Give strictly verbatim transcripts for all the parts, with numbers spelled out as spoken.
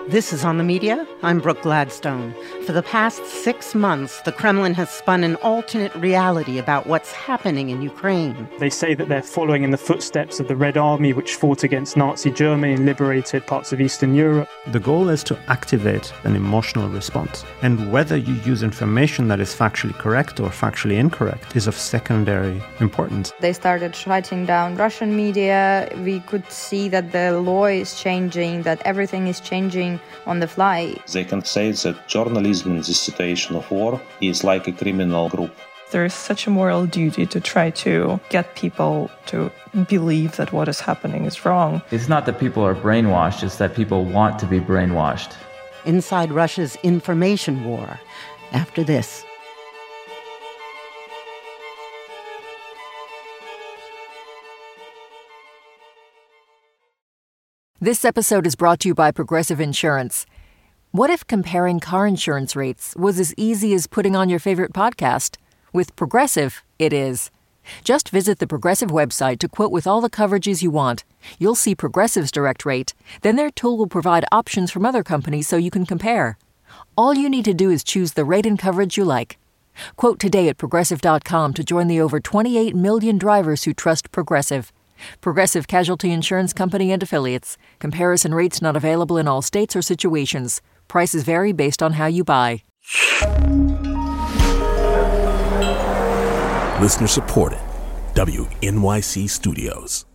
This is On the Media. I'm Brooke Gladstone. For the past six months, the Kremlin has spun an alternate reality about what's happening in Ukraine. They say that they're following in the footsteps of the Red Army, which fought against Nazi Germany and liberated parts of Eastern Europe. The goal is to activate an emotional response. And whether you use information that is factually correct or factually incorrect is of secondary importance. They started shutting down Russian media. We could see that the law is changing, that everything is changing on the fly. They can say that journalism in this situation of war is like a criminal group. There is such a moral duty to try to get people to believe that what is happening is wrong. It's not that people are brainwashed, it's that people want to be brainwashed. Inside Russia's information war, after this. This episode is brought to you by Progressive Insurance. What if comparing car insurance rates was as easy as putting on your favorite podcast? With Progressive, it is. Just visit the Progressive website to quote with all the coverages you want. You'll see Progressive's direct rate. Then their tool will provide options from other companies so you can compare. All you need to do is choose the rate and coverage you like. Quote today at Progressive dot com to join the over twenty-eight million drivers who trust Progressive. Progressive Casualty Insurance Company and Affiliates. Comparison rates not available in all states or situations. Prices vary based on how you buy. Listener supported. W N Y C Studios.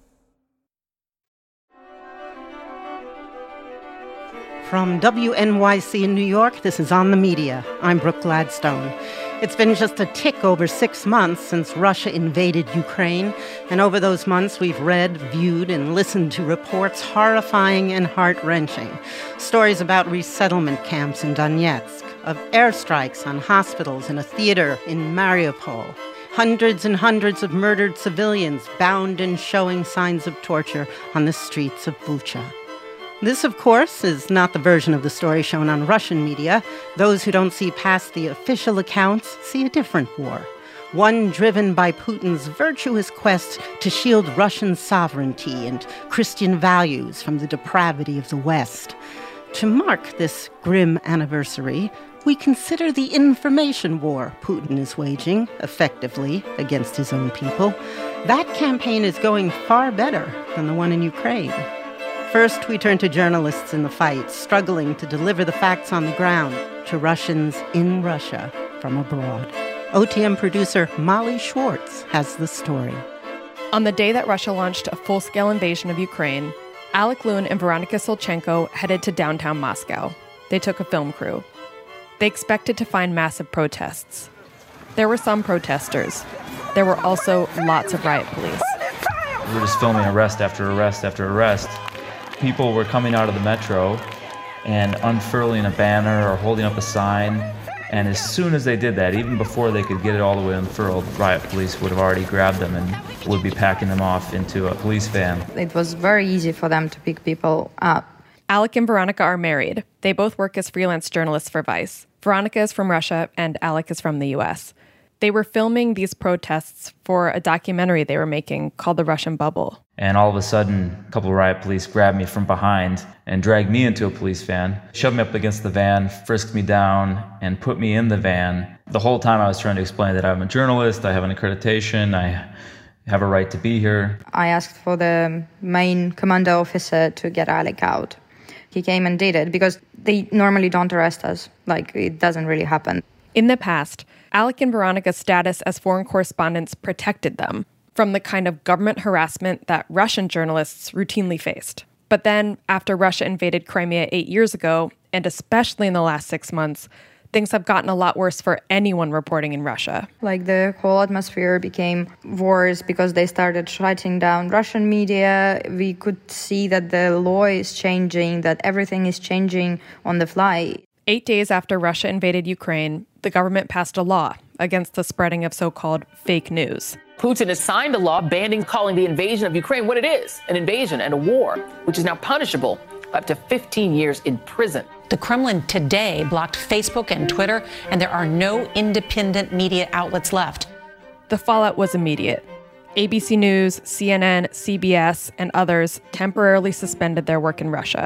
From W N Y C in New York, this is On the Media. I'm Brooke Gladstone. It's been just a tick over six months since Russia invaded Ukraine, and over those months we've read, viewed, and listened to reports horrifying and heart-wrenching. Stories about resettlement camps in Donetsk, of airstrikes on hospitals and a theater in Mariupol, hundreds and hundreds of murdered civilians bound and showing signs of torture on the streets of Bucha. This, of course, is not the version of the story shown on Russian media. Those who don't see past the official accounts see a different war, one driven by Putin's virtuous quest to shield Russian sovereignty and Christian values from the depravity of the West. To mark this grim anniversary, we consider the information war Putin is waging, effectively, against his own people. That campaign is going far better than the one in Ukraine. First, we turn to journalists in the fight, struggling to deliver the facts on the ground to Russians in Russia from abroad. O T M producer Molly Schwartz has the story. On the day that Russia launched a full-scale invasion of Ukraine, Alec Loon and Veronica Solchenko headed to downtown Moscow. They took a film crew. They expected to find massive protests. There were some protesters. There were also lots of riot police. We were just filming arrest after arrest after arrest. People were coming out of the metro and unfurling a banner or holding up a sign. And as soon as they did that, even before they could get it all the way unfurled, riot police would have already grabbed them and would be packing them off into a police van. It was very easy for them to pick people up. Alec and Veronica are married. They both work as freelance journalists for Vice. Veronica is from Russia and Alec is from the U S. They were filming these protests for a documentary they were making called The Russian Bubble. And all of a sudden, a couple of riot police grabbed me from behind and dragged me into a police van, shoved me up against the van, frisked me down, and put me in the van. The whole time I was trying to explain that I'm a journalist, I have an accreditation, I have a right to be here. I asked for the main commander officer to get Alec out. He came and did it because they normally don't arrest us. Like, it doesn't really happen. In the past, Alec and Veronica's status as foreign correspondents protected them from the kind of government harassment that Russian journalists routinely faced. But then, after Russia invaded Crimea eight years ago, and especially in the last six months, things have gotten a lot worse for anyone reporting in Russia. Like, the whole atmosphere became worse because they started shutting down Russian media. We could see that the law is changing, that everything is changing on the fly. Eight days after Russia invaded Ukraine, the government passed a law against the spreading of so-called fake news. Putin has signed a law banning calling the invasion of Ukraine what it is, an invasion and a war, which is now punishable up to fifteen years in prison. The Kremlin today blocked Facebook and Twitter, and there are no independent media outlets left. The fallout was immediate. A B C News, C N N, C B S, and others temporarily suspended their work in Russia.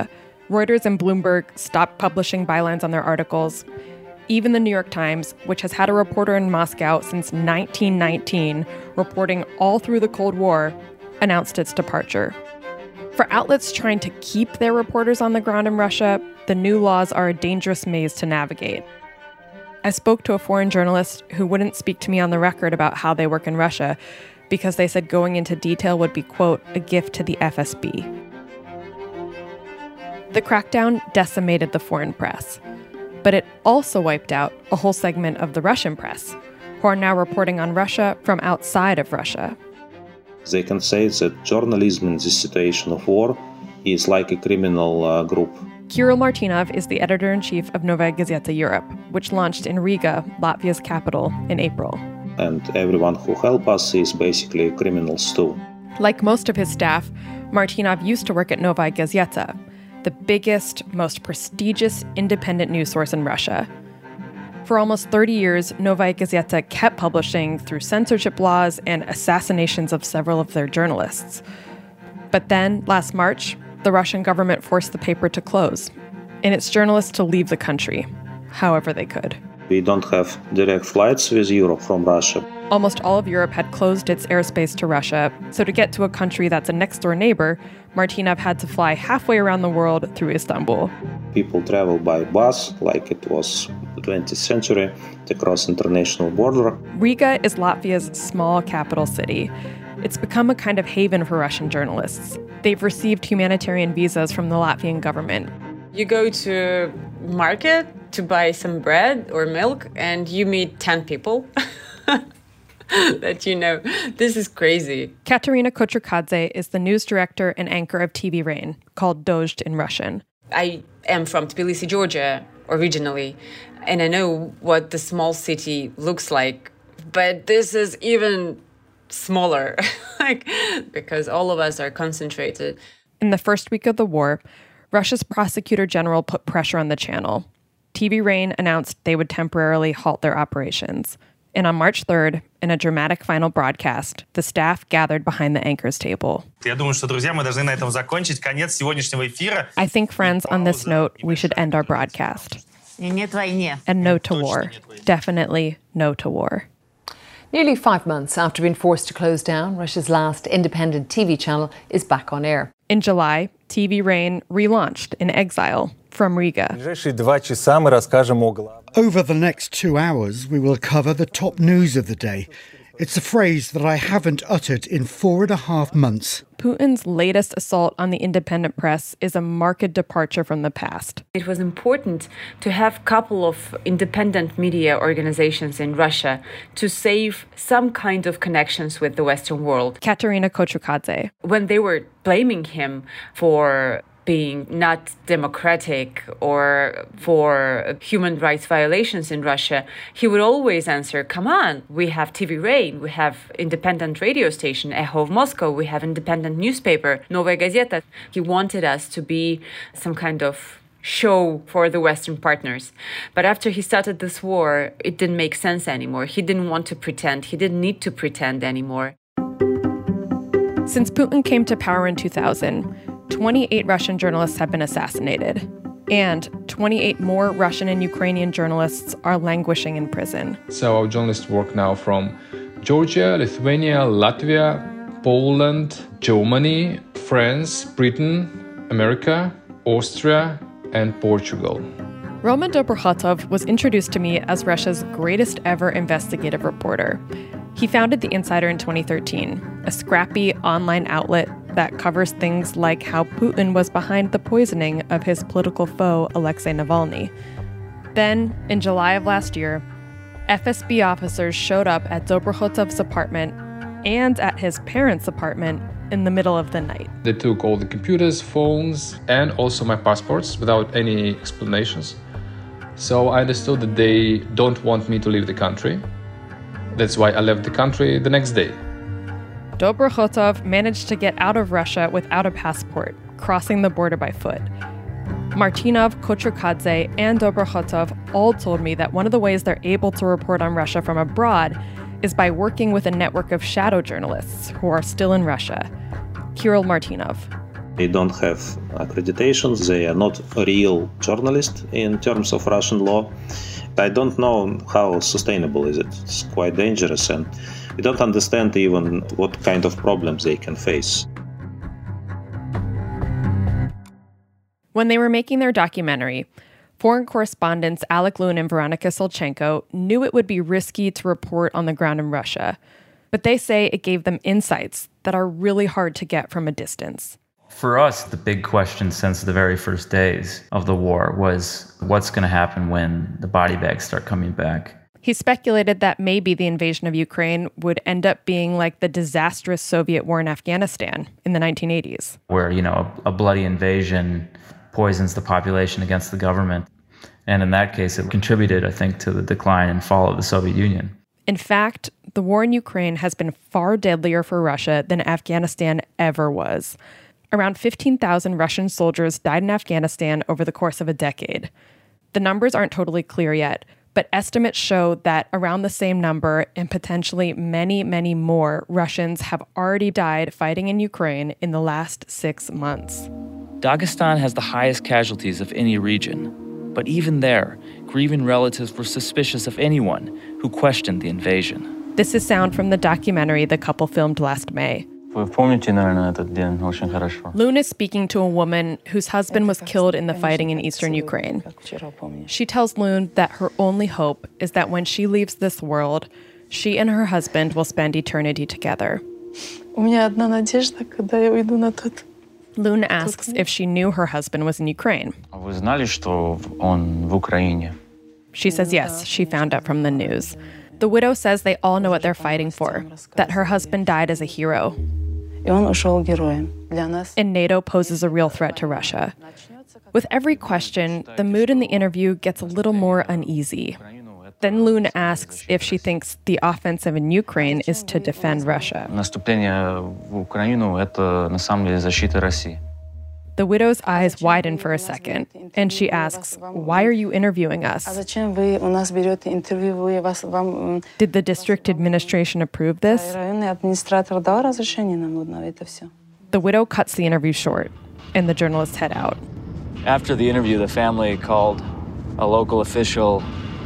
Reuters and Bloomberg stopped publishing bylines on their articles. Even the New York Times, which has had a reporter in Moscow since nineteen nineteen, reporting all through the Cold War, announced its departure. For outlets trying to keep their reporters on the ground in Russia, the new laws are a dangerous maze to navigate. I spoke to a foreign journalist who wouldn't speak to me on the record about how they work in Russia because they said going into detail would be, quote, a gift to the F S B. The crackdown decimated the foreign press, but it also wiped out a whole segment of the Russian press, who are now reporting on Russia from outside of Russia. They can say that journalism in this situation of war is like a criminal uh, group. Kirill Martynov is the editor-in-chief of Novaya Gazeta Europe, which launched in Riga, Latvia's capital, in April. And everyone who helps us is basically criminals too. Like most of his staff, Martynov used to work at Novaya Gazeta, the biggest, most prestigious independent news source in Russia. For almost thirty years, Novaya Gazeta kept publishing through censorship laws and assassinations of several of their journalists. But then, last March, the Russian government forced the paper to close, and its journalists to leave the country, however they could. We don't have direct flights with Europe from Russia. Almost all of Europe had closed its airspace to Russia, so to get to a country that's a next-door neighbor, Martynov had to fly halfway around the world through Istanbul. People travel by bus, like it was the twentieth century, across international border. Riga is Latvia's small capital city. It's become a kind of haven for Russian journalists. They've received humanitarian visas from the Latvian government. You go to market to buy some bread or milk, and you meet ten people that you know. This is crazy. Katerina Kocherkadze is the news director and anchor of T V Rain, called Dozhd in Russian. I am from Tbilisi, Georgia, originally, and I know what the small city looks like, but this is even smaller, like, because all of us are concentrated. In the first week of the war, Russia's prosecutor general put pressure on the channel. T V Rain announced they would temporarily halt their operations. And on March third, in a dramatic final broadcast, the staff gathered behind the anchor's table. I think, friends, on this note, we should end our broadcast. And no to war. Definitely no to war. Nearly five months after being forced to close down, Russia's last independent T V channel is back on air. In July, T V Rain relaunched in exile from Riga. Over the next two hours, we will cover the top news of the day. It's a phrase that I haven't uttered in four and a half months. Putin's latest assault on the independent press is a marked departure from the past. It was important to have a couple of independent media organizations in Russia to save some kind of connections with the Western world. Katerina Kocherkadze. When they were blaming him for being not democratic or for human rights violations in Russia, he would always answer, come on, we have T V Rain, we have independent radio station, Echo of Moscow, we have independent newspaper, Novaya Gazeta. He wanted us to be some kind of show for the Western partners. But after he started this war, it didn't make sense anymore. He didn't want to pretend. He didn't need to pretend anymore. Since Putin came to power in two thousand, twenty-eight Russian journalists have been assassinated, and twenty-eight more Russian and Ukrainian journalists are languishing in prison. So our journalists work now from Georgia, Lithuania, Latvia, Poland, Germany, France, Britain, America, Austria, and Portugal. Roman Dobrokhatov was introduced to me as Russia's greatest ever investigative reporter. He founded The Insider in twenty thirteen, a scrappy online outlet that covers things like how Putin was behind the poisoning of his political foe, Alexei Navalny. Then, in July of last year, F S B officers showed up at Dobrokhatov's apartment and at his parents' apartment in the middle of the night. They took all the computers, phones, and also my passports without any explanations. So I understood that they don't want me to leave the country. That's why I left the country the next day. Dobrokhatov managed to get out of Russia without a passport, crossing the border by foot. Martynov, Kocherkadze, and Dobrokhatov all told me that one of the ways they're able to report on Russia from abroad is by working with a network of shadow journalists who are still in Russia. Kirill Martynov. They don't have accreditations. They are not real journalists in terms of Russian law. I don't know how sustainable is it. It's quite dangerous, and we don't understand even what kind of problems they can face. When they were making their documentary, foreign correspondents Alec Loon and Veronika Sulchenko knew it would be risky to report on the ground in Russia, but they say it gave them insights that are really hard to get from a distance. For us, the big question since the very first days of the war was what's going to happen when the body bags start coming back. He speculated that maybe the invasion of Ukraine would end up being like the disastrous Soviet war in Afghanistan in the nineteen eighties. Where, you know, a, a bloody invasion poisons the population against the government. And in that case, it contributed, I think, to the decline and fall of the Soviet Union. In fact, the war in Ukraine has been far deadlier for Russia than Afghanistan ever was. Around fifteen thousand Russian soldiers died in Afghanistan over the course of a decade. The numbers aren't totally clear yet, but estimates show that around the same number and potentially many, many more Russians have already died fighting in Ukraine in the last six months. Dagestan has the highest casualties of any region, but even there, grieving relatives were suspicious of anyone who questioned the invasion. This is sound from the documentary the couple filmed last May. Loon is speaking to a woman whose husband was killed in the fighting in eastern Ukraine. She tells Loon that her only hope is that when she leaves this world, she and her husband will spend eternity together. Loon asks if she knew her husband was in Ukraine. She says yes, she found out from the news. The widow says they all know what they're fighting for, that her husband died as a hero. And NATO poses a real threat to Russia. With every question, the mood in the interview gets a little more uneasy. Then Loon asks if she thinks the offensive in Ukraine is to defend Russia. The widow's eyes widen for a second, and she asks, "Why are you interviewing us? Did the district administration approve this?" The widow cuts the interview short, and the journalists head out. After the interview, the family called a local official,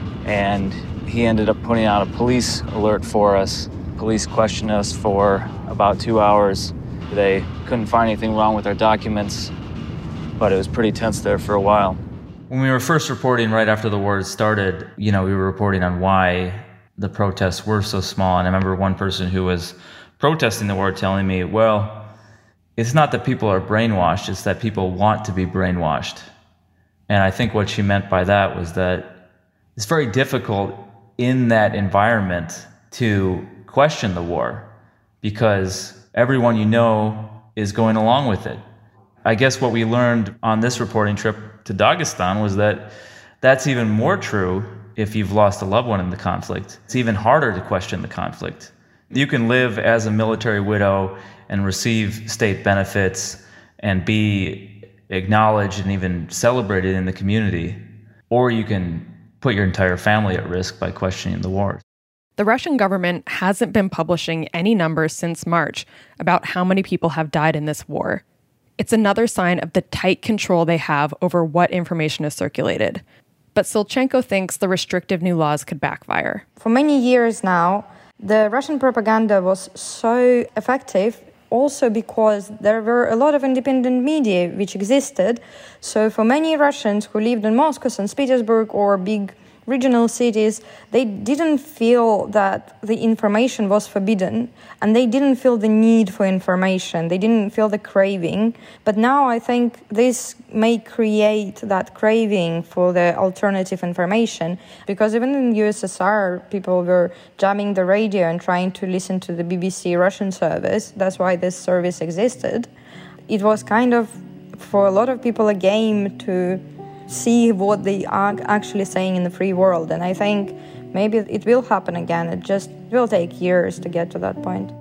and he ended up putting out a police alert for us. Police questioned us for about two hours. They couldn't find anything wrong with our documents, but it was pretty tense there for a while. When we were first reporting right after the war started, you know, we were reporting on why the protests were so small. And I remember one person who was protesting the war telling me, well, it's not that people are brainwashed, it's that people want to be brainwashed. And I think what she meant by that was that it's very difficult in that environment to question the war because everyone you know is going along with it. I guess what we learned on this reporting trip to Dagestan was that that's even more true if you've lost a loved one in the conflict. It's even harder to question the conflict. You can live as a military widow and receive state benefits and be acknowledged and even celebrated in the community, or you can put your entire family at risk by questioning the war. The Russian government hasn't been publishing any numbers since March about how many people have died in this war. It's another sign of the tight control they have over what information is circulated. But Sulchenko thinks the restrictive new laws could backfire. For many years now, the Russian propaganda was so effective also because there were a lot of independent media which existed. So for many Russians who lived in Moscow, Saint Petersburg, or big regional cities, they didn't feel that the information was forbidden, and they didn't feel the need for information. They didn't feel the craving. But now I think this may create that craving for the alternative information, because even in U S S R, people were jamming the radio and trying to listen to the B B C Russian service. That's why this service existed. It was kind of, for a lot of people, a game to see what they are actually saying in the free world. And I think maybe it will happen again. It just will take years to get to that point.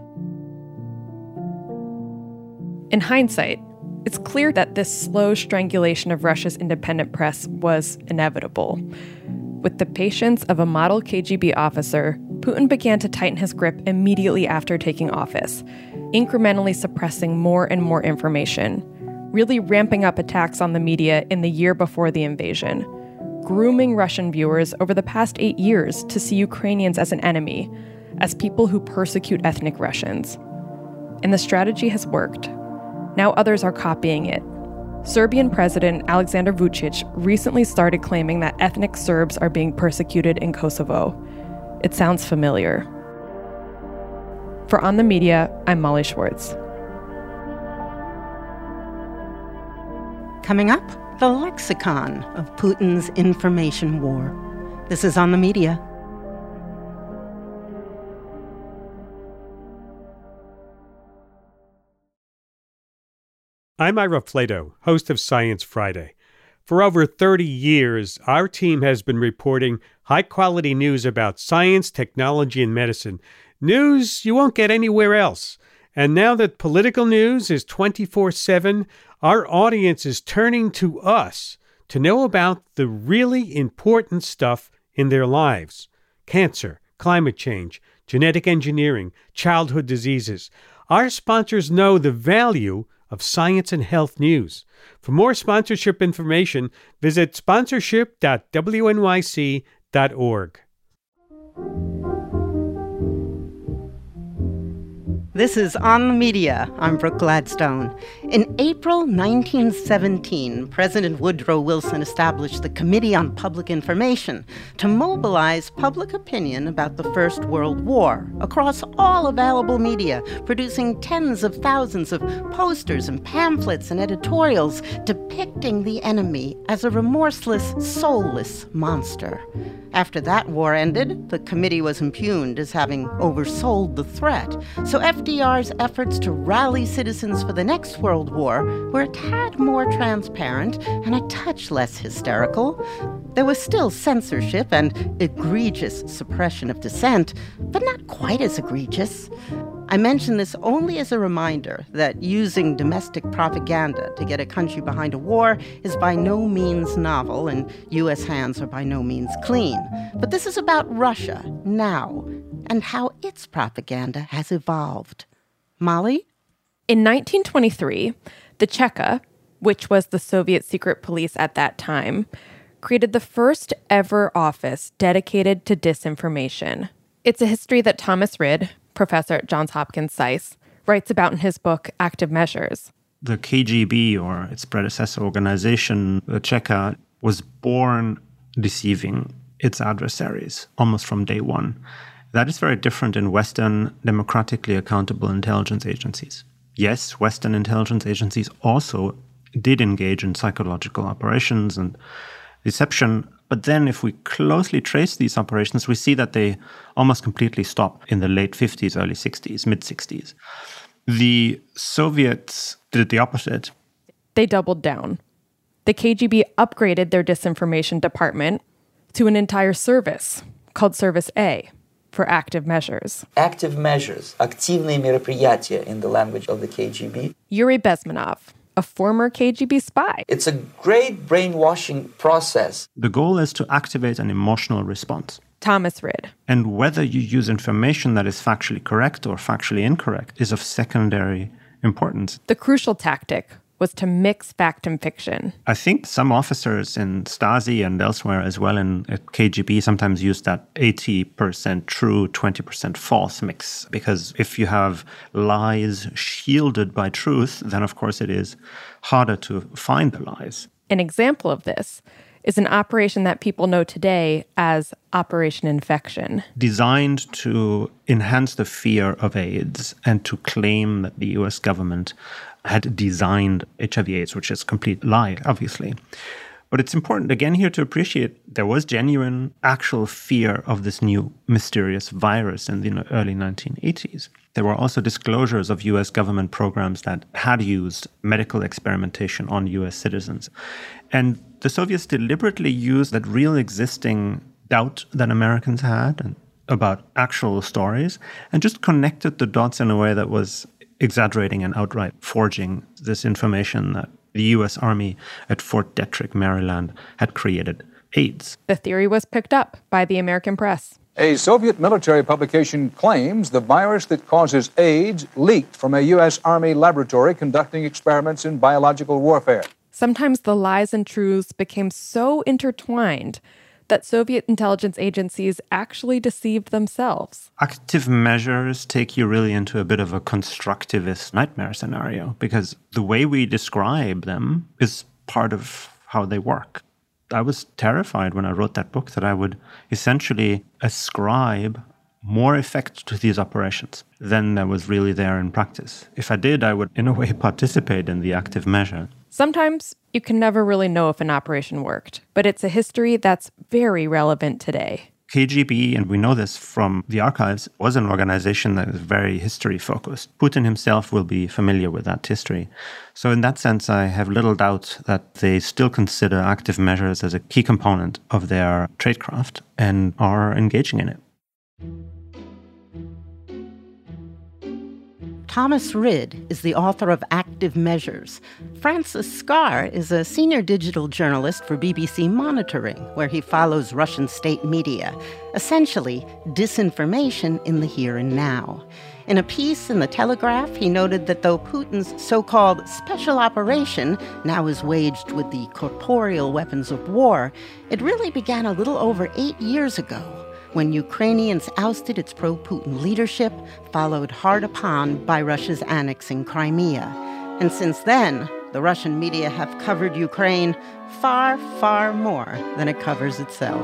In hindsight, it's clear that this slow strangulation of Russia's independent press was inevitable. With the patience of a model K G B officer, Putin began to tighten his grip immediately after taking office, incrementally suppressing more and more information, really ramping up attacks on the media in the year before the invasion, grooming Russian viewers over the past eight years to see Ukrainians as an enemy, as people who persecute ethnic Russians. And the strategy has worked. Now others are copying it. Serbian President Alexander Vučić recently started claiming that ethnic Serbs are being persecuted in Kosovo. It sounds familiar. For On the Media, I'm Molly Schwartz. Coming up, the lexicon of Putin's information war. This is On the Media. I'm Ira Flato, host of Science Friday. For over thirty years, our team has been reporting high-quality news about science, technology, and medicine. News you won't get anywhere else. And now that political news is twenty-four seven, our audience is turning to us to know about the really important stuff in their lives. Cancer, climate change, genetic engineering, childhood diseases. Our sponsors know the value of science and health news. For more sponsorship information, visit sponsorship dot w n y c dot org. This is On the Media. I'm Brooke Gladstone. In April nineteen seventeen, President Woodrow Wilson established the Committee on Public Information to mobilize public opinion about the First World War across all available media, producing tens of thousands of posters and pamphlets and editorials depicting the enemy as a remorseless, soulless monster. After that war ended, the committee was impugned as having oversold the threat. So F D R's efforts to rally citizens for the next World War were a tad more transparent and a touch less hysterical. There was still censorship and egregious suppression of dissent, but not quite as egregious. I mention this only as a reminder that using domestic propaganda to get a country behind a war is by no means novel, and U S hands are by no means clean. But this is about Russia now and how its propaganda has evolved. Molly? In nineteen twenty-three, the Cheka, which was the Soviet secret police at that time, created the first ever office dedicated to disinformation. It's a history that Thomas Rid, professor at Johns Hopkins SAIS, writes about in his book, Active Measures. The K G B, or its predecessor organization, the Cheka, was born deceiving its adversaries almost from day one. That is very different in Western, democratically accountable intelligence agencies. Yes, Western intelligence agencies also did engage in psychological operations and deception, but then if we closely trace these operations, we see that they almost completely stopped in the late fifties, early sixties, mid-sixties. The Soviets did the opposite. They doubled down. The K G B upgraded their disinformation department to an entire service called Service A, for Active Measures. Active Measures, активные мероприятия in the language of the K G B. Yuri Bezmenov, a former K G B spy. It's a great brainwashing process. The goal is to activate an emotional response. Thomas Rid. And whether you use information that is factually correct or factually incorrect is of secondary importance. The crucial tactic was to mix fact and fiction. I think some officers in Stasi and elsewhere as well in K G B sometimes use that eighty percent true, twenty percent false mix. Because if you have lies shielded by truth, then of course it is harder to find the lies. An example of this is an operation that people know today as Operation Infection. Designed to enhance the fear of AIDS and to claim that the U S government had designed H I V AIDS, which is a complete lie, obviously. But it's important, again, here to appreciate there was genuine, actual fear of this new mysterious virus in the early nineteen eighties. There were also disclosures of U S government programs that had used medical experimentation on U S citizens. And the Soviets deliberately used that real existing doubt that Americans had and about actual stories and just connected the dots in a way that was exaggerating and outright forging this information that the U S Army at Fort Detrick, Maryland, had created AIDS. The theory was picked up by the American press. A Soviet military publication claims the virus that causes AIDS leaked from a U S Army laboratory conducting experiments in biological warfare. Sometimes the lies and truths became so intertwined that Soviet intelligence agencies actually deceived themselves. Active measures take you really into a bit of a constructivist nightmare scenario, because the way we describe them is part of how they work. I was terrified when I wrote that book that I would essentially ascribe more effect to these operations than there was really there in practice. If I did, I would, in a way, participate in the active measure. Sometimes you can never really know if an operation worked, but it's a history that's very relevant today. K G B, and we know this from the archives, was an organization that was very history-focused. Putin himself will be familiar with that history. So in that sense, I have little doubt that they still consider active measures as a key component of their tradecraft and are engaging in it. Thomas Rid is the author of Active Measures. Francis Scarr is a senior digital journalist for B B C Monitoring, where he follows Russian state media, essentially disinformation in the here and now. In a piece in The Telegraph, he noted that though Putin's so-called special operation now is waged with the corporeal weapons of war, it really began a little over eight years ago, when Ukrainians ousted its pro-Putin leadership, followed hard upon by Russia's annexing Crimea. And since then, the Russian media have covered Ukraine far, far more than it covers itself.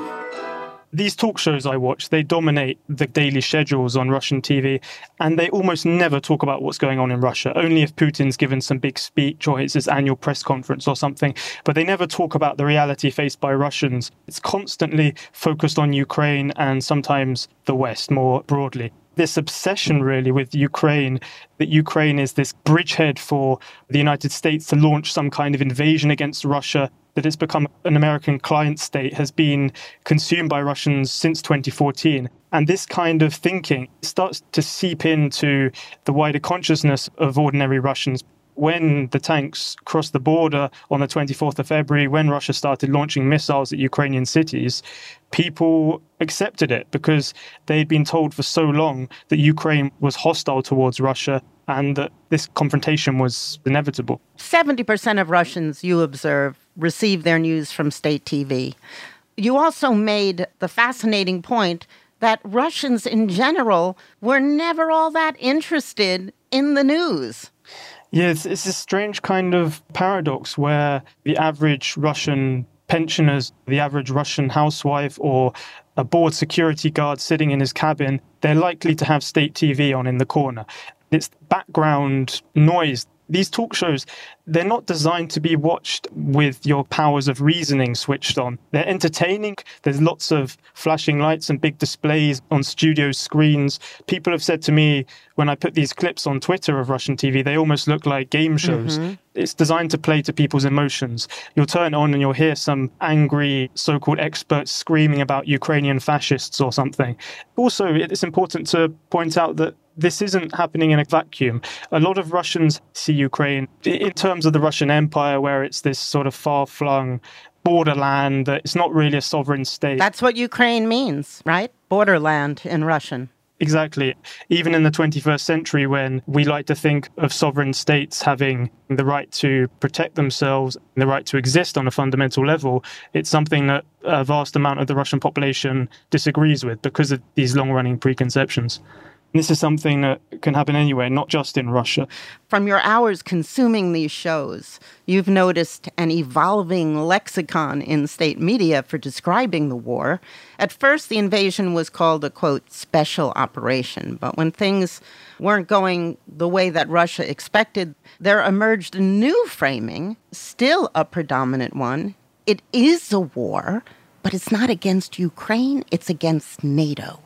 These talk shows I watch, they dominate the daily schedules on Russian T V, and they almost never talk about what's going on in Russia, only if Putin's given some big speech or it's his annual press conference or something. But they never talk about the reality faced by Russians. It's constantly focused on Ukraine and sometimes the West more broadly. This obsession really with Ukraine, that Ukraine is this bridgehead for the United States to launch some kind of invasion against Russia, that it's become an American client state, has been consumed by Russians since twenty fourteen. And this kind of thinking starts to seep into the wider consciousness of ordinary Russians. When the tanks crossed the border on the twenty-fourth of February, when Russia started launching missiles at Ukrainian cities, people accepted it because they'd been told for so long that Ukraine was hostile towards Russia and that this confrontation was inevitable. seventy percent of Russians, you observe, receive their news from state T V. You also made the fascinating point that Russians in general were never all that interested in the news. Yeah, it's, it's a strange kind of paradox where the average Russian pensioners, the average Russian housewife, or a bored security guard sitting in his cabin, they're likely to have state T V on in the corner. It's background noise. These talk shows, they're not designed to be watched with your powers of reasoning switched on. They're entertaining. There's lots of flashing lights and big displays on studio screens. People have said to me, when I put these clips on Twitter of Russian T V, they almost look like game shows. Mm-hmm. It's designed to play to people's emotions. You'll turn it on and you'll hear some angry so-called experts screaming about Ukrainian fascists or something. Also, it's important to point out that this isn't happening in a vacuum. A lot of Russians see Ukraine in terms of the Russian Empire, where it's this sort of far-flung borderland that it's not really a sovereign state. That's what Ukraine means, right? Borderland in Russian. Exactly. Even in the twenty-first century, when we like to think of sovereign states having the right to protect themselves, the right to exist on a fundamental level, it's something that a vast amount of the Russian population disagrees with because of these long-running preconceptions. This is something that can happen anywhere, not just in Russia. From your hours consuming these shows, you've noticed an evolving lexicon in state media for describing the war. At first, the invasion was called a, quote, special operation. But when things weren't going the way that Russia expected, there emerged a new framing, still a predominant one. It is a war, but it's not against Ukraine, it's against NATO.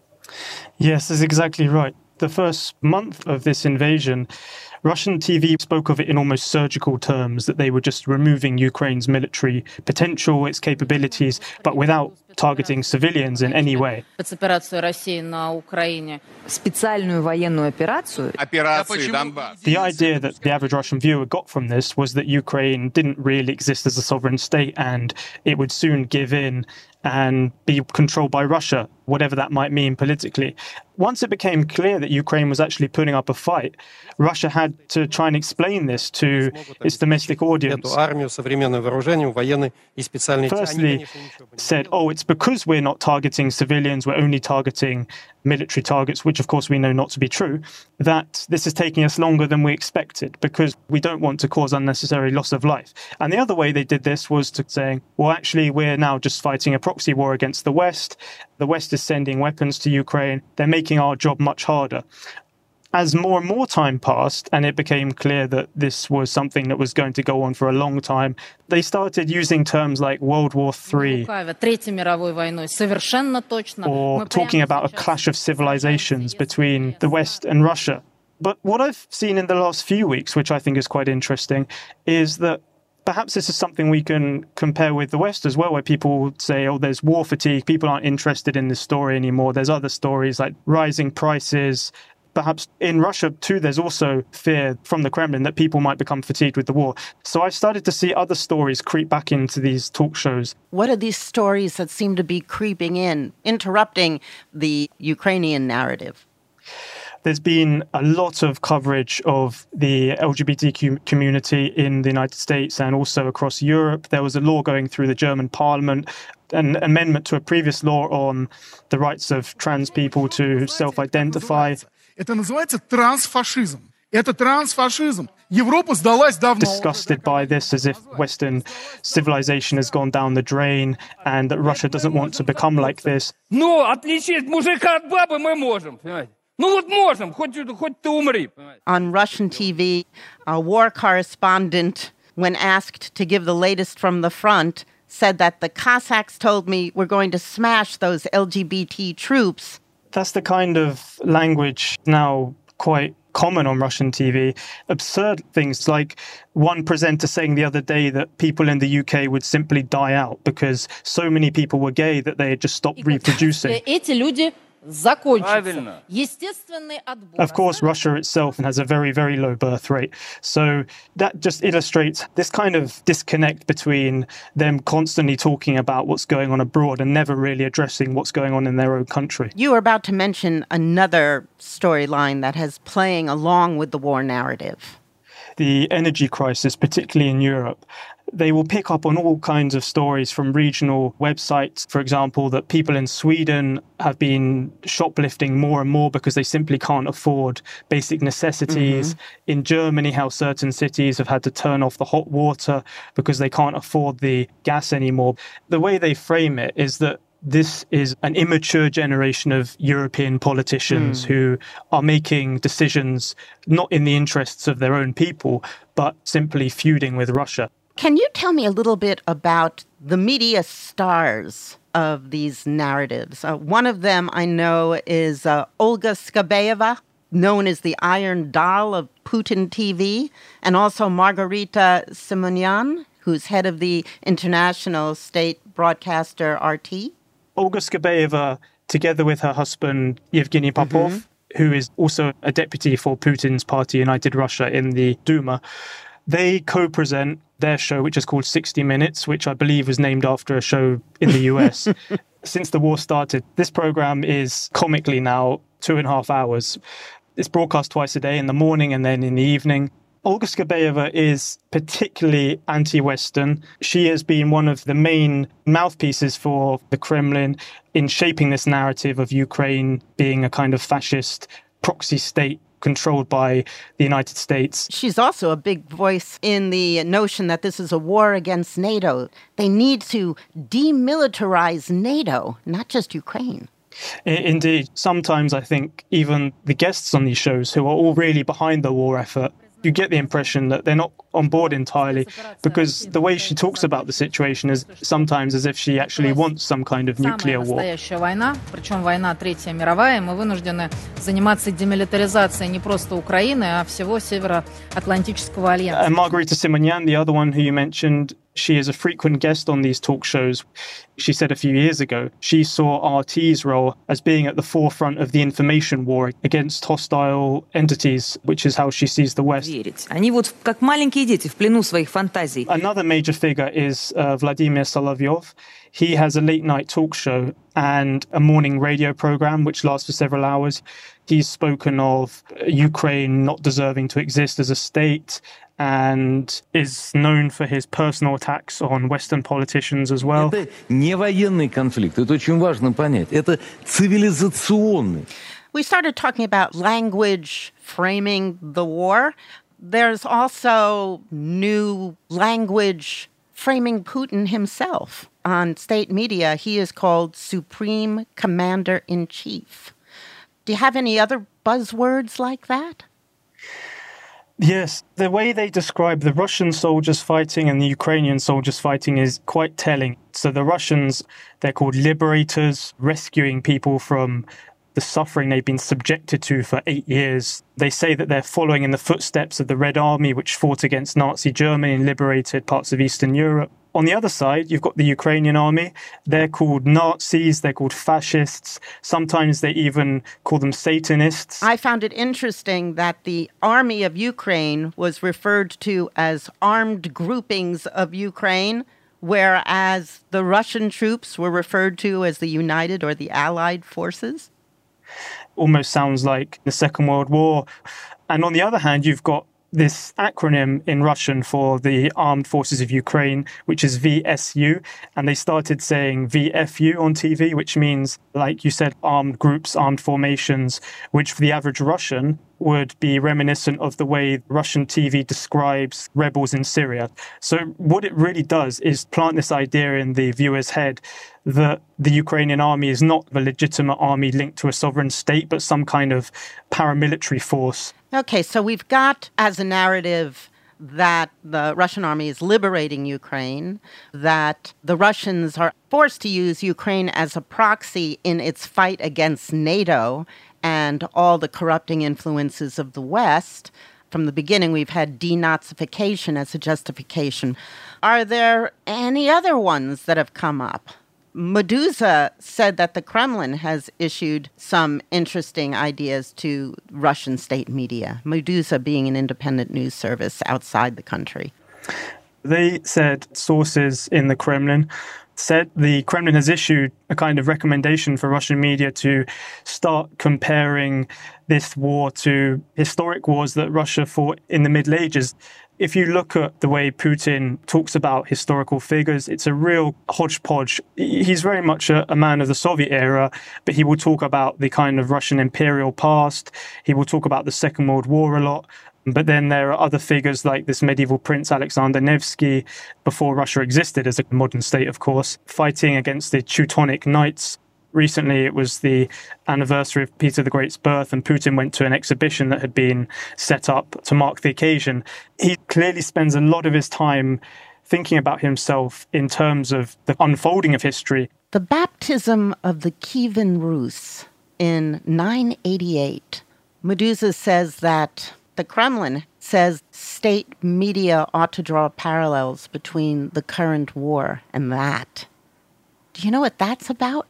Yes, that's exactly right. The first month of this invasion, Russian T V spoke of it in almost surgical terms, that they were just removing Ukraine's military potential, its capabilities, but without targeting civilians in any way. Специальную военную операцию. The idea that the average Russian viewer got from this was that Ukraine didn't really exist as a sovereign state and it would soon give in and be controlled by Russia, whatever that might mean politically. Once it became clear that Ukraine was actually putting up a fight, Russia had to try and explain this to its domestic audience. Firstly, said, oh, it's because we're not targeting civilians, we're only targeting military targets, which of course we know not to be true, that this is taking us longer than we expected because we don't want to cause unnecessary loss of life. And the other way they did this was to saying, well, actually, we're now just fighting a proxy war against the West. The West is sending weapons to Ukraine. They're making our job much harder. As more and more time passed and it became clear that this was something that was going to go on for a long time, they started using terms like World War Three or talking about a clash of civilizations between the West and Russia. But what I've seen in the last few weeks, which I think is quite interesting, is that perhaps this is something we can compare with the West as well, where people say, oh, there's war fatigue, people aren't interested in this story anymore. There's other stories like rising prices. Perhaps in Russia, too, there's also fear from the Kremlin that people might become fatigued with the war. So I started to see other stories creep back into these talk shows. What are these stories that seem to be creeping in, interrupting the Ukrainian narrative? There's been a lot of coverage of the L G B T Q community in the United States and also across Europe. There was a law going through the German parliament, an amendment to a previous law on the rights of trans people to self-identify. Это называется трансфашизм. Это трансфашизм. Европа сдалась давно. Disgusted by this as if Western civilization has gone down the drain and that Russia doesn't want to become like this. Но отличить мужика от бабы мы можем, понимаете? Ну вот можем, хоть, хоть ты умри. On Russian T V, a war correspondent, when asked to give the latest from the front, said that the Cossacks told me we're going to smash those L G B T troops. That's the kind of language now quite common on Russian T V. Absurd things like one presenter saying the other day that people in the U K would simply die out because so many people were gay that they had just stopped reproducing. Of course, Russia itself has a very, very low birth rate. So that just illustrates this kind of disconnect between them constantly talking about what's going on abroad and never really addressing what's going on in their own country. You were about to mention another storyline that has playing along with the war narrative. The energy crisis, particularly in Europe. They will pick up on all kinds of stories from regional websites, for example, that people in Sweden have been shoplifting more and more because they simply can't afford basic necessities. Mm-hmm. In Germany, how certain cities have had to turn off the hot water because they can't afford the gas anymore. The way they frame it is that this is an immature generation of European politicians mm. who are making decisions not in the interests of their own people, but simply feuding with Russia. Can you tell me a little bit about the media stars of these narratives? Uh, one of them I know is uh, Olga Skabeyeva, known as the Iron Doll of Putin T V, and also Margarita Simonyan, who's head of the international state broadcaster R T. Olga Skabeyeva, together with her husband Yevgeny Popov, mm-hmm. who is also a deputy for Putin's party United Russia in the Duma, they co-present their show, which is called sixty minutes, which I believe was named after a show in the U S. Since the war started, this program is comically now two and a half hours. It's broadcast twice a day, in the morning and then in the evening. Olga Skabeyeva is particularly anti-Western. She has been one of the main mouthpieces for the Kremlin in shaping this narrative of Ukraine being a kind of fascist proxy state controlled by the United States. She's also a big voice in the notion that this is a war against NATO. They need to demilitarize NATO, not just Ukraine. Indeed. Sometimes I think even the guests on these shows who are all really behind the war effort, you get the impression that they're not on board entirely because the way she talks about the situation is sometimes as if she actually wants some kind of nuclear war. Причем война Третья мировая, мы вынуждены заниматься демилитаризацией не просто Украины, а всего Североатлантического альянса. And Margarita Simonyan, the other one who you mentioned, She is a frequent guest on these talk shows. She said a few years ago she saw R T's role as being at the forefront of the information war against hostile entities, which is how she sees the West. Они вот как маленькие дети в плену своих фантазий. Another major figure is uh, Vladimir Solovyov. He has a late-night talk show and a morning radio program which lasts for several hours. He's spoken of Ukraine not deserving to exist as a state and is known for his personal attacks on Western politicians as well. Это не военный конфликт, это очень важно понять. Это цивилизационный. We started talking about language framing the war. There's also new language framing Putin himself. On state media, he is called Supreme Commander-in-Chief. Do you have any other buzzwords like that? Yes, the way they describe the Russian soldiers fighting and the Ukrainian soldiers fighting is quite telling. So the Russians, they're called liberators, rescuing people from the suffering they've been subjected to for eight years. They say that they're following in the footsteps of the Red Army, which fought against Nazi Germany and liberated parts of Eastern Europe. On the other side, you've got the Ukrainian army. They're called Nazis, they're called fascists. Sometimes they even call them Satanists. I found it interesting that the army of Ukraine was referred to as armed groupings of Ukraine, whereas the Russian troops were referred to as the United or the Allied forces. Almost sounds like the Second World War. And on the other hand, you've got this acronym in Russian for the Armed Forces of Ukraine, which is V S U. And they started saying V F U on T V, which means, like you said, armed groups, armed formations, which for the average Russian would be reminiscent of the way Russian T V describes rebels in Syria. So what it really does is plant this idea in the viewer's head that the Ukrainian army is not a legitimate army linked to a sovereign state, but some kind of paramilitary force. Okay, so we've got as a narrative that the Russian army is liberating Ukraine, that the Russians are forced to use Ukraine as a proxy in its fight against NATO and all the corrupting influences of the West. From the beginning, we've had denazification as a justification. Are there any other ones that have come up? Meduza said that the Kremlin has issued some interesting ideas to Russian state media, Meduza being an independent news service outside the country. They said sources in the Kremlin said the Kremlin has issued a kind of recommendation for Russian media to start comparing this war to historic wars that Russia fought in the Middle Ages. If you look at the way Putin talks about historical figures, it's a real hodgepodge. He's very much a, a man of the Soviet era, but he will talk about the kind of Russian imperial past. He will talk about the Second World War a lot. But then there are other figures like this medieval prince Alexander Nevsky, before Russia existed as a modern state, of course, fighting against the Teutonic Knights. Recently, it was the anniversary of Peter the Great's birth, and Putin went to an exhibition that had been set up to mark the occasion. He clearly spends a lot of his time thinking about himself in terms of the unfolding of history. The baptism of the Kievan Rus in nine eighty-eight. Meduza says that the Kremlin says state media ought to draw parallels between the current war and that. Do you know what that's about?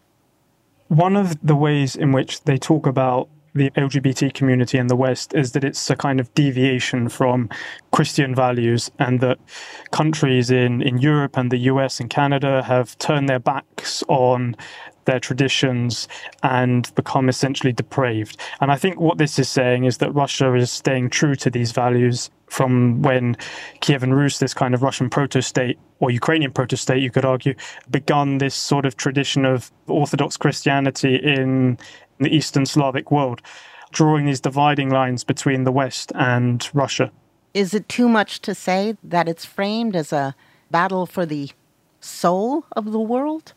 One of the ways in which they talk about the L G B T community in the West is that it's a kind of deviation from Christian values, and that countries in, in Europe and the U S and Canada have turned their backs on their traditions and become essentially depraved. And I think what this is saying is that Russia is staying true to these values from when Kievan Rus, this kind of Russian proto-state, or Ukrainian proto-state, you could argue, begun this sort of tradition of Orthodox Christianity in the Eastern Slavic world, drawing these dividing lines between the West and Russia. Is it too much to say that it's framed as a battle for the soul of the world?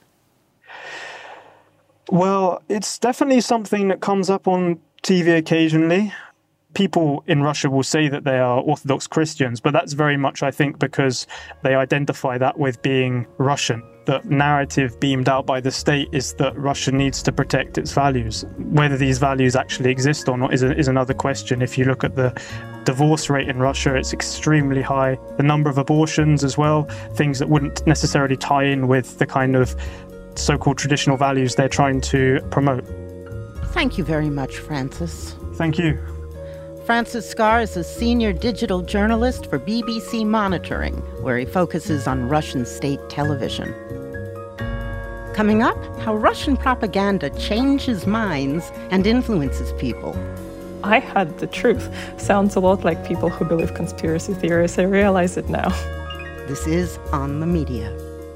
Well, it's definitely something that comes up on T V occasionally. People in Russia will say that they are Orthodox Christians, but that's very much, I think, because they identify that with being Russian. The narrative beamed out by the state is that Russia needs to protect its values. Whether these values actually exist or not is, a, is another question. If you look at the divorce rate in Russia, it's extremely high. The number of abortions as well, things that wouldn't necessarily tie in with the kind of so-called traditional values they're trying to promote. Thank you very much, Francis. Thank you. Francis Scar is a senior digital journalist for B B C Monitoring, where he focuses on Russian state television. Coming up, how Russian propaganda changes minds and influences people. I had the truth. Sounds a lot like people who believe conspiracy theories. I realize it now. This is On the Media.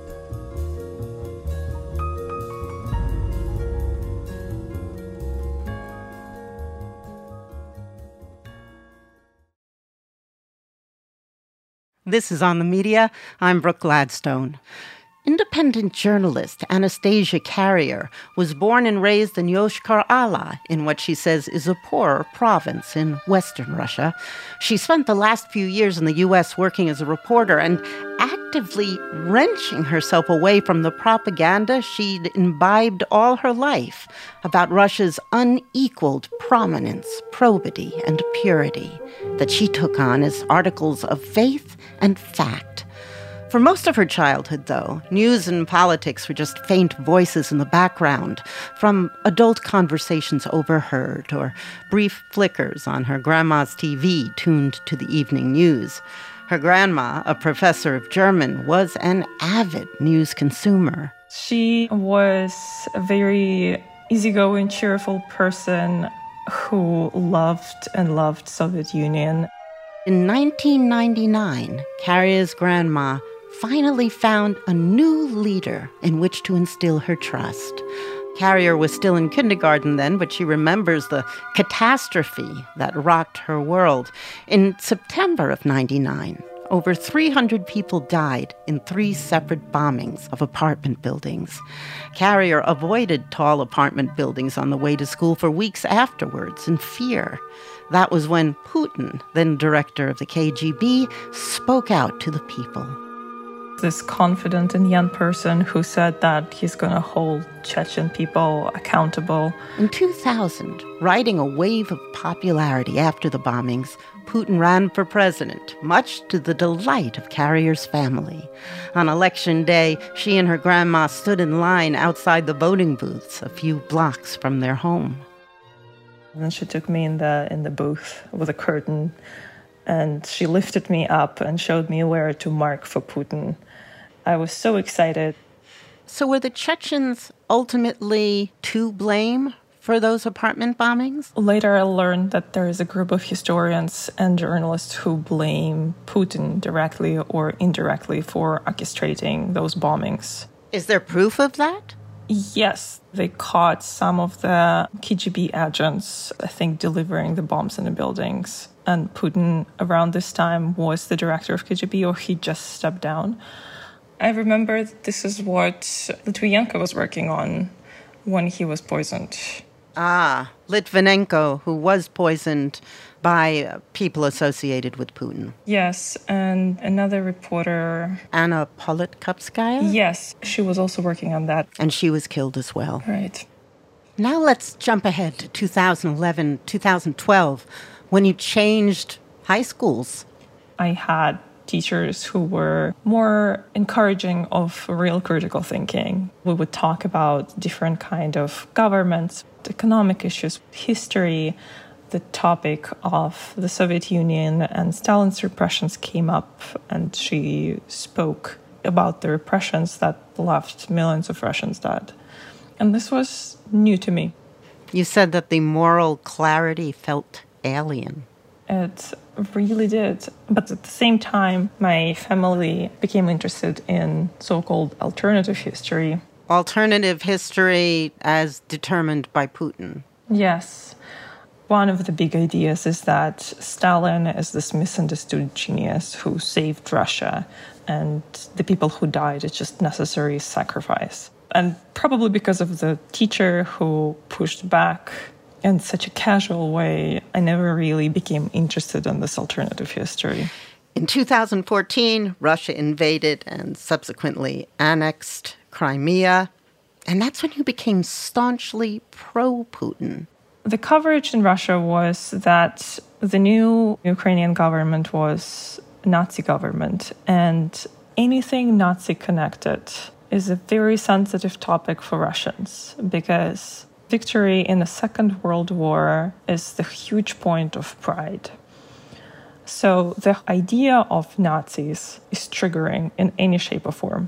This is On the Media. I'm Brooke Gladstone. Independent journalist Anastasia Carrier was born and raised in Yoshkar-Ola, in what she says is a poorer province in western Russia. She spent the last few years in the U S working as a reporter and actively wrenching herself away from the propaganda she'd imbibed all her life about Russia's unequaled prominence, probity, and purity that she took on as articles of faith and fact. For most of her childhood, though, news and politics were just faint voices in the background, from adult conversations overheard or brief flickers on her grandma's T V tuned to the evening news. Her grandma, a professor of German, was an avid news consumer. She was a very easygoing, cheerful person who loved and loved Soviet Union. In nineteen ninety-nine, Carrier's grandma finally found a new leader in which to instill her trust. Carrier was still in kindergarten then, but she remembers the catastrophe that rocked her world. In September of ninety-nine, over three hundred people died in three separate bombings of apartment buildings. Carrier avoided tall apartment buildings on the way to school for weeks afterwards in fear. That was when Putin, then director of the K G B, spoke out to the people. This confident and young person who said that he's going to hold Chechen people accountable. In two thousand, riding a wave of popularity after the bombings, Putin ran for president, much to the delight of Carrier's family. On election day, she and her grandma stood in line outside the voting booths a few blocks from their home. And then she took me in the in the booth with a curtain, and she lifted me up and showed me where to mark for Putin. I was so excited. So were the Chechens ultimately to blame for those apartment bombings? Later I learned that there is a group of historians and journalists who blame Putin directly or indirectly for orchestrating those bombings. Is there proof of that? Yes, they caught some of the K G B agents, I think, delivering the bombs in the buildings. And Putin, around this time, was the director of K G B, or he just stepped down. I remember this is what Litvinenko was working on when he was poisoned. Ah, Litvinenko, who was poisoned by people associated with Putin. Yes, and another reporter... Anna Politkopskaya? Yes, she was also working on that. And she was killed as well. Right. Now let's jump ahead to two thousand eleven, two thousand twelve, when you changed high schools. I had teachers who were more encouraging of real critical thinking. We would talk about different kind of governments, economic issues, history. The topic of the Soviet Union and Stalin's repressions came up, and she spoke about the repressions that left millions of Russians dead. And this was new to me. You said that the moral clarity felt alien. It really did. But at the same time, my family became interested in so-called alternative history. Alternative history as determined by Putin. Yes. One of the big ideas is that Stalin is this misunderstood genius who saved Russia, and the people who died is just necessary sacrifice. And probably because of the teacher who pushed back in such a casual way, I never really became interested in this alternative history. In two thousand fourteen, Russia invaded and subsequently annexed Crimea, and that's when you became staunchly pro-Putin. The coverage in Russia was that the new Ukrainian government was a Nazi government, and anything Nazi-connected is a very sensitive topic for Russians, because victory in the Second World War is the huge point of pride. So the idea of Nazis is triggering in any shape or form.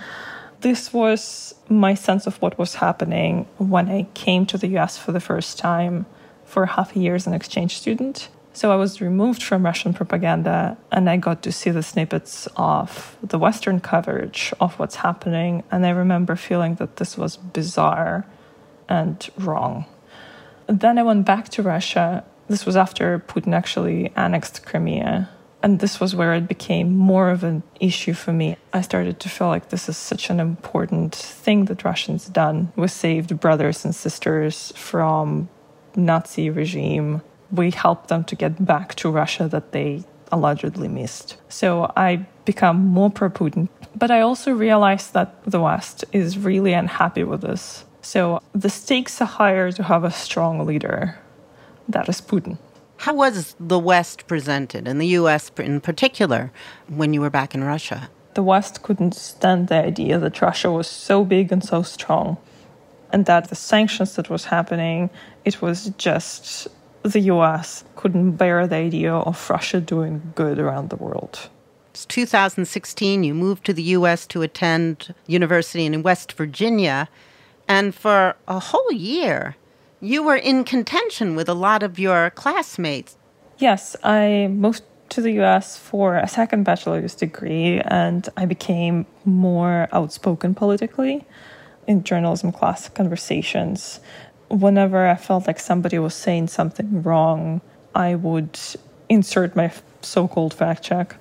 This was my sense of what was happening when I came to the U S for the first time for half a year as an exchange student. So I was removed from Russian propaganda, and I got to see the snippets of the Western coverage of what's happening. And I remember feeling that this was bizarre and wrong. And then I went back to Russia. This was after Putin actually annexed Crimea. And this was where it became more of an issue for me. I started to feel like this is such an important thing that Russians done. We saved brothers and sisters from Nazi regime. We helped them to get back to Russia that they allegedly missed. So I become more pro-Putin. But I also realized that the West is really unhappy with this. So the stakes are higher to have a strong leader. That is Putin. How was the West presented, and the U S in particular, when you were back in Russia? The West couldn't stand the idea that Russia was so big and so strong, and that the sanctions that was happening, it was just the U S couldn't bear the idea of Russia doing good around the world. It's two thousand sixteen, you moved to the U S to attend university in West Virginia, and for a whole year, you were in contention with a lot of your classmates. Yes, I moved to the U S for a second bachelor's degree, and I became more outspoken politically in journalism class conversations. Whenever I felt like somebody was saying something wrong, I would insert my so-called fact check.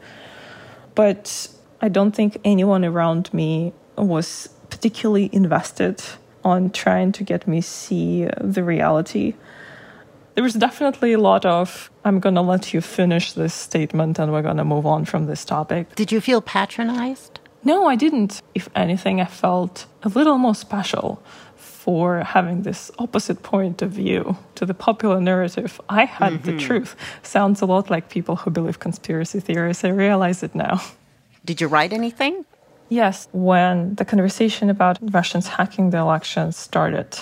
But I don't think anyone around me was particularly invested on trying to get me see the reality. There was definitely a lot of, I'm going to let you finish this statement and we're going to move on from this topic. Did you feel patronized? No, I didn't. If anything, I felt a little more special for having this opposite point of view to the popular narrative. I had mm-hmm. the truth. Sounds a lot like people who believe conspiracy theories. I realize it now. Did you write anything? Yes, when the conversation about Russians hacking the elections started,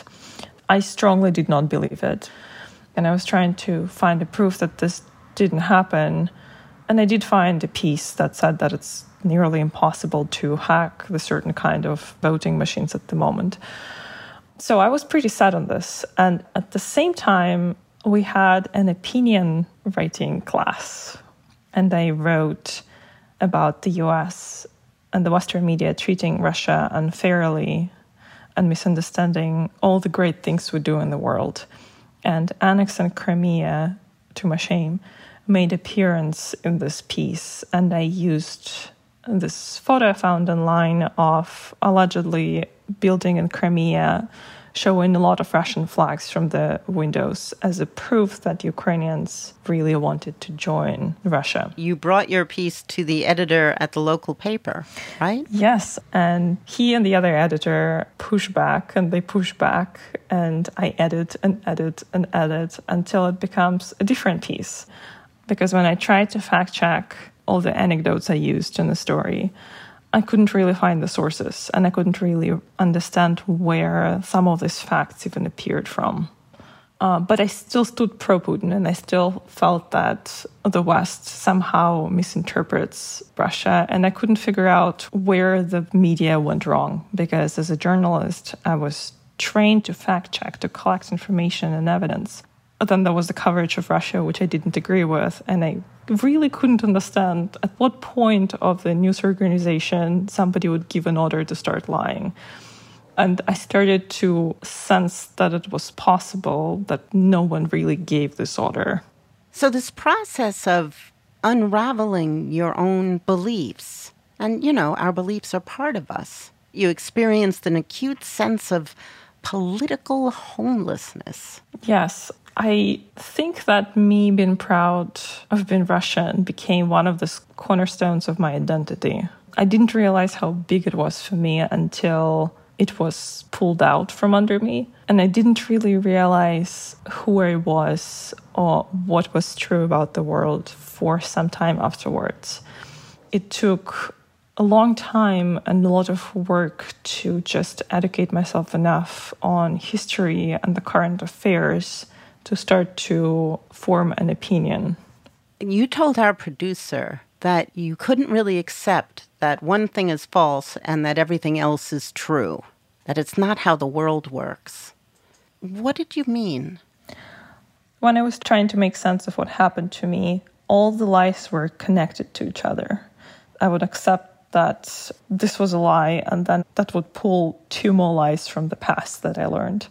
I strongly did not believe it. And I was trying to find a proof that this didn't happen. And I did find a piece that said that it's nearly impossible to hack the certain kind of voting machines at the moment. So I was pretty sad on this. And at the same time, we had an opinion writing class. And I wrote about the U S and the Western media treating Russia unfairly and misunderstanding all the great things we do in the world. And annexing Crimea, to my shame, made appearance in this piece. And I used this photo I found online of allegedly building in Crimea, showing a lot of Russian flags from the windows as a proof that Ukrainians really wanted to join Russia. You brought your piece to the editor at the local paper, right? Yes, and he and the other editor push back, and they push back, and I edit and edit and edit until it becomes a different piece. Because when I tried to fact check all the anecdotes I used in the story, I couldn't really find the sources, and I couldn't really understand where some of these facts even appeared from. Uh, but I still stood pro-Putin, and I still felt that the West somehow misinterprets Russia, and I couldn't figure out where the media went wrong, because as a journalist, I was trained to fact-check, to collect information and evidence. But then there was the coverage of Russia, which I didn't agree with, and I really couldn't understand at what point of the news organization somebody would give an order to start lying. And I started to sense that it was possible that no one really gave this order. So this process of unraveling your own beliefs, and, you know, our beliefs are part of us. You experienced an acute sense of political homelessness. Yes. I think that me being proud of being Russian became one of the cornerstones of my identity. I didn't realize how big it was for me until it was pulled out from under me. And I didn't really realize who I was or what was true about the world for some time afterwards. It took a long time and a lot of work to just educate myself enough on history and the current affairs to start to form an opinion. You told our producer that you couldn't really accept that one thing is false and that everything else is true, that it's not how the world works. What did you mean? When I was trying to make sense of what happened to me, all the lies were connected to each other. I would accept that this was a lie, and then that would pull two more lies from the past that I learned.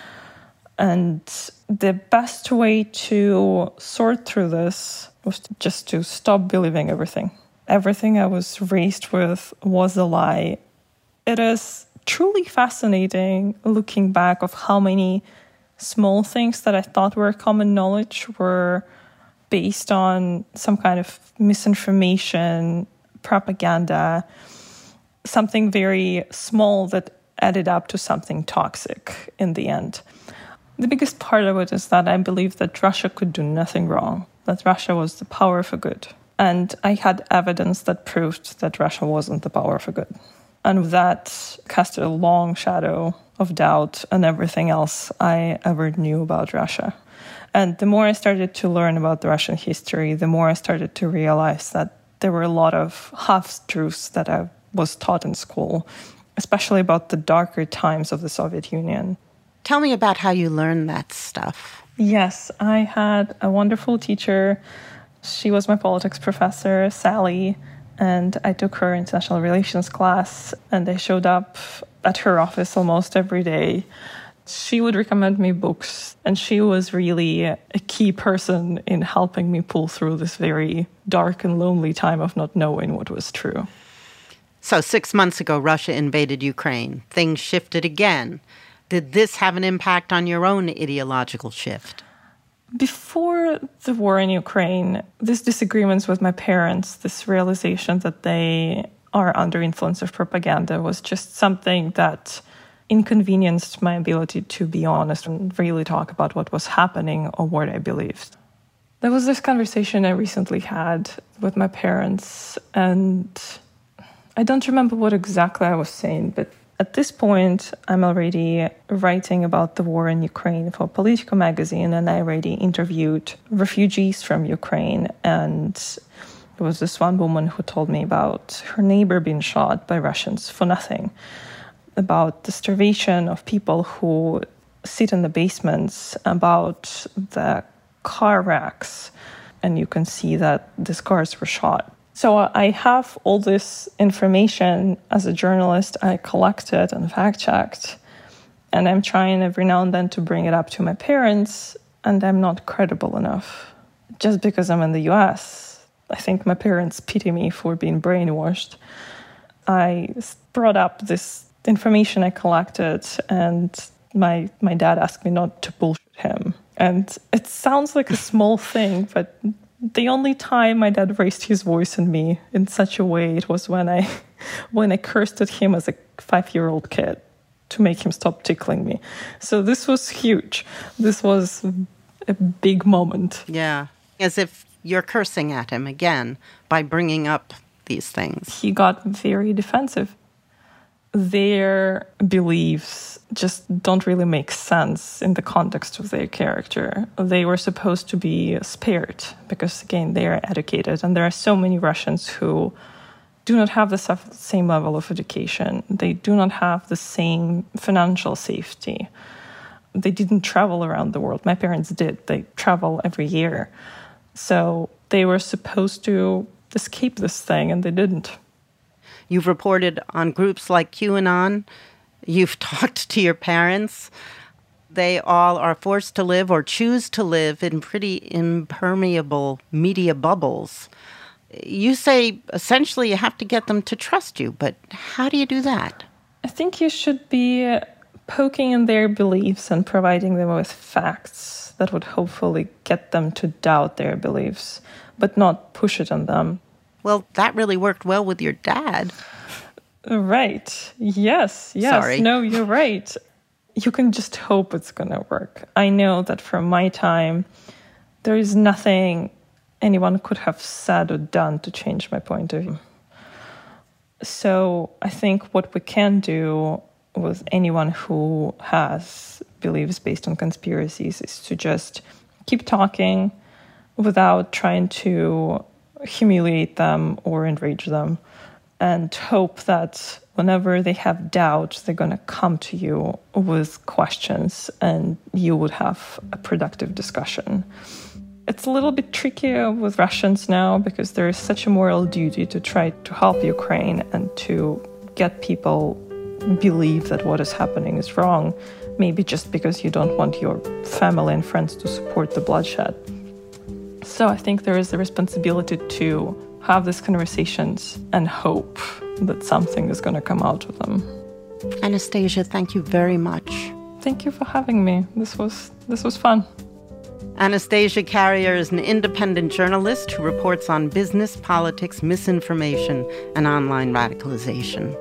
And the best way to sort through this was just to stop believing everything. Everything I was raised with was a lie. It is truly fascinating looking back of how many small things that I thought were common knowledge were based on some kind of misinformation, propaganda, something very small that added up to something toxic in the end. The biggest part of it is that I believe that Russia could do nothing wrong, that Russia was the power for good. And I had evidence that proved that Russia wasn't the power for good. And that cast a long shadow of doubt on everything else I ever knew about Russia. And the more I started to learn about the Russian history, the more I started to realize that there were a lot of half-truths that I was taught in school, especially about the darker times of the Soviet Union. Tell me about how you learned that stuff. Yes, I had a wonderful teacher. She was my politics professor, Sally, and I took her international relations class, and I showed up at her office almost every day. She would recommend me books, and she was really a key person in helping me pull through this very dark and lonely time of not knowing what was true. So six months ago, Russia invaded Ukraine. Things shifted again. Did this have an impact on your own ideological shift? Before the war in Ukraine, these disagreements with my parents, this realization that they are under influence of propaganda was just something that inconvenienced my ability to be honest and really talk about what was happening or what I believed. There was this conversation I recently had with my parents, and I don't remember what exactly I was saying, but at this point, I'm already writing about the war in Ukraine for Politico magazine, and I already interviewed refugees from Ukraine. And there was this one woman who told me about her neighbor being shot by Russians for nothing, about the starvation of people who sit in the basements, about the car wrecks, and you can see that these cars were shot. So I have all this information as a journalist. I collected and fact-checked, and I'm trying every now and then to bring it up to my parents, and I'm not credible enough. Just because I'm in the U S, I think my parents pity me for being brainwashed. I brought up this information I collected, and my my dad asked me not to bullshit him. And it sounds like a small thing, but the only time my dad raised his voice in me in such a way, it was when I when I cursed at him as a five-year-old kid to make him stop tickling me. So this was huge. This was a big moment. Yeah, as if you're cursing at him again by bringing up these things. He got very defensive. Their beliefs just don't really make sense in the context of their character. They were supposed to be spared because, again, they are educated. And there are so many Russians who do not have the same level of education. They do not have the same financial safety. They didn't travel around the world. My parents did. They travel every year. So they were supposed to escape this thing, and they didn't. You've reported on groups like QAnon. You've talked to your parents. They all are forced to live or choose to live in pretty impermeable media bubbles. You say essentially you have to get them to trust you, but how do you do that? I think you should be poking in their beliefs and providing them with facts that would hopefully get them to doubt their beliefs, but not push it on them. Well, that really worked well with your dad. Right. Yes. Yes. Sorry. No, you're right. You can just hope it's going to work. I know that from my time, there is nothing anyone could have said or done to change my point of view. So I think what we can do with anyone who has beliefs based on conspiracies is to just keep talking without trying to humiliate them or enrage them, and hope that whenever they have doubts, they're going to come to you with questions and you would have a productive discussion. It's a little bit trickier with Russians now because there is such a moral duty to try to help Ukraine and to get people believe that what is happening is wrong, maybe just because you don't want your family and friends to support the bloodshed. So I think there is a responsibility to have these conversations and hope that something is going to come out of them. Anastasia, thank you very much. Thank you for having me. This was this was fun. Anastasia Carrier is an independent journalist who reports on business, politics, misinformation, and online radicalization.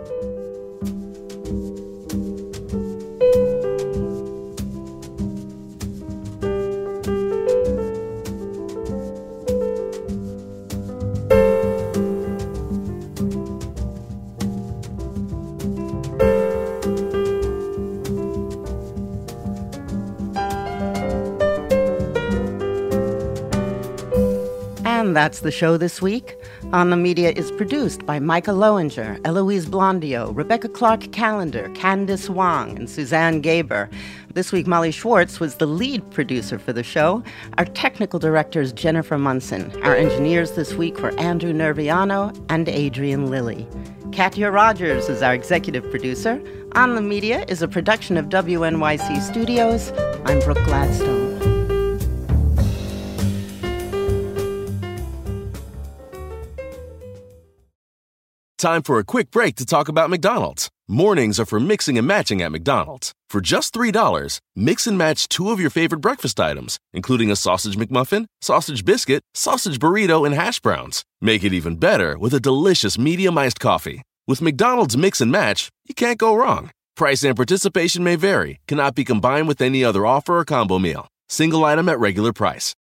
And that's the show this week. On the Media is produced by Micah Loewinger, Eloise Blondio, Rebecca Clark-Callender, Candice Wong, and Suzanne Gaber. This week, Molly Schwartz was the lead producer for the show. Our technical director is Jennifer Munson. Our engineers this week were Andrew Nerviano and Adrian Lilly. Katya Rogers is our executive producer. On the Media is a production of W N Y C Studios. I'm Brooke Gladstone. Time for a quick break to talk about McDonald's. Mornings are for mixing and matching at McDonald's. For just three dollars, mix and match two of your favorite breakfast items, including a sausage McMuffin, sausage biscuit, sausage burrito, and hash browns. Make it even better with a delicious medium iced coffee. With McDonald's Mix and Match, you can't go wrong. Price and participation may vary, cannot be combined with any other offer or combo meal. Single item at regular price.